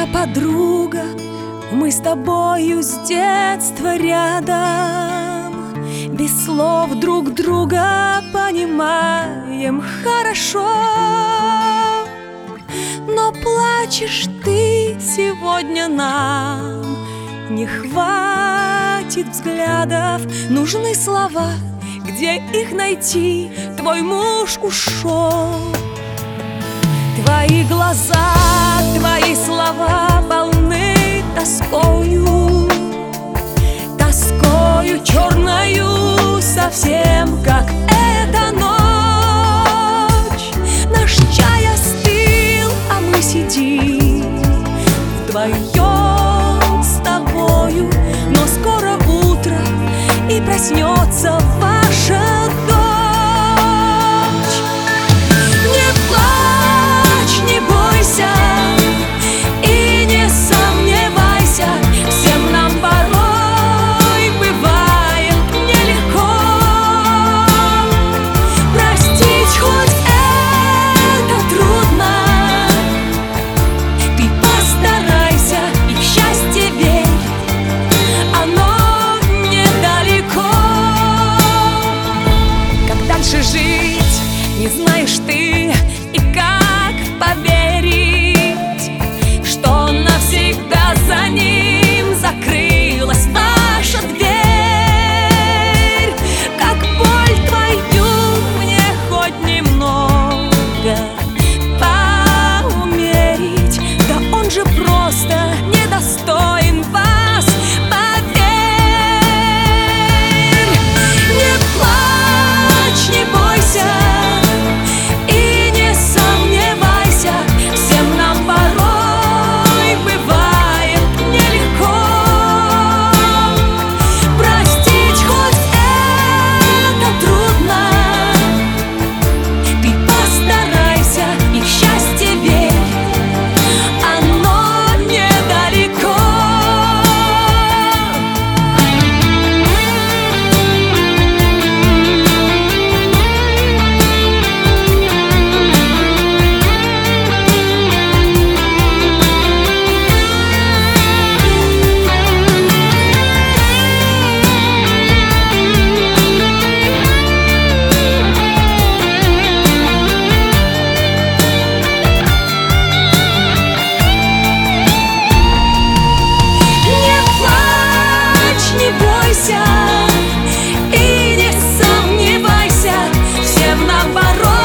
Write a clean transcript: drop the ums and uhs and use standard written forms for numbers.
моя подруга, мы с тобою с детства рядом, без слов друг друга понимаем хорошо. Но плачешь ты сегодня нам, не хватит взглядов, нужны слова, где их найти? Твой муж ушел. Твои глаза, твои слова полны тоскою, тоскою черною, совсем как эта ночь. Наш чай остыл, а мы сидим вдвоем с тобою. Но скоро утро, и проснется ваша дочь. Не плачь, не бойся и не сомневайся, всем нам порой бывает нелегко. Простить хоть это трудно, ты постарайся и в счастье верь, оно недалеко. Как дальше жить, не знаешь ты, и как поверить, что навсегда за ним закрылась ваша дверь. Как боль твою мне хоть немного поумерить, да он же просто недостоин вас, поверь. Не плачь, не бойся и не сомневайся, всем нам порой бывает нелегко. Простить хоть это трудно, ты постарайся и в счастье верь, оно недалеко. Не плачь, не бойся и не сомневайся, всем нам порой